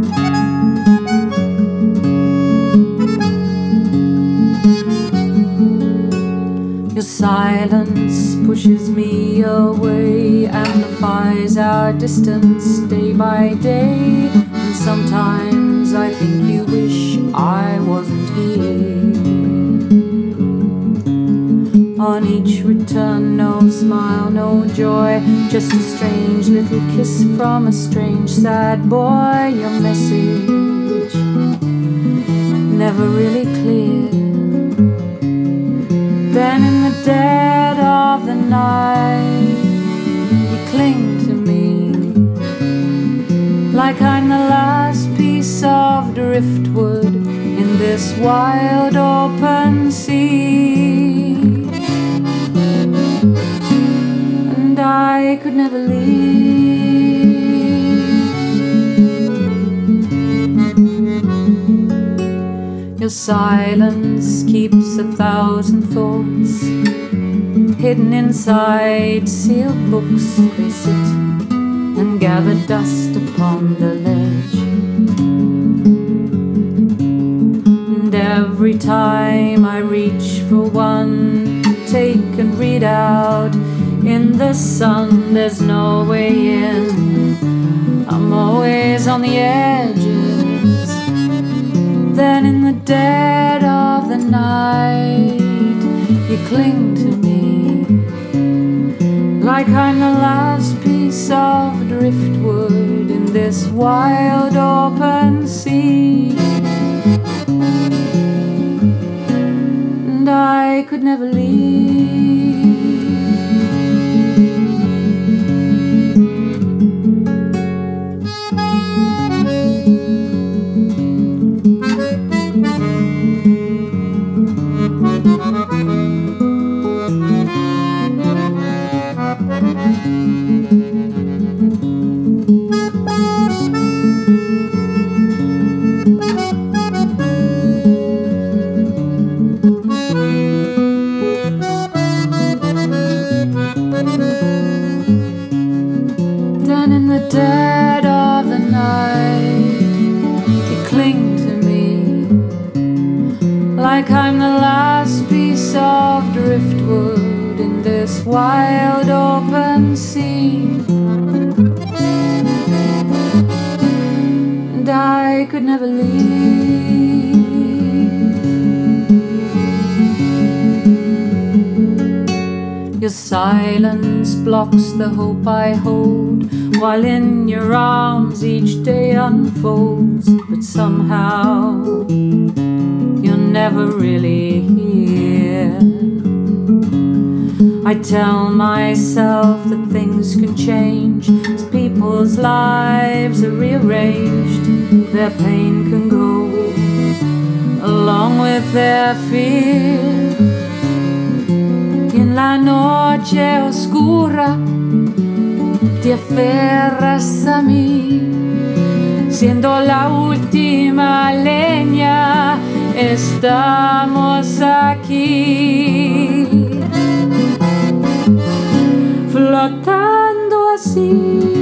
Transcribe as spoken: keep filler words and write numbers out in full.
Your silence pushes me away, amplifies our distance day by day. And sometimes I think you wish I wasn't here. On each return, no smile, no joy, just a strange little kiss from a strange sad boy. Your message never really clear. Then in the dead of the night, you cling to me like I'm the last piece of driftwood in this wild open sea. And I could never leave. Your silence keeps a thousand thoughts hidden inside sealed books. They sit and gather dust upon the ledge. And every time I reach for one to take and read out in the sun, there's no way in. I'm always on the edges. Then in the dead of the night, you cling to me like I'm the last piece of driftwood in this wild open sea. And I could never leave. Then in the dead of the night, you cling to me like I'm the last piece of driftwood in this wild open sea. And I could never leave. Your silence blocks the hope I hold, while in your arms each day unfolds. But somehow you're never really here. I tell myself that things can change as people's lives are rearranged. Their pain can go along with their fear. En la noche oscura te aferras a mí, siendo la última leña, estamos aquí, flotando así.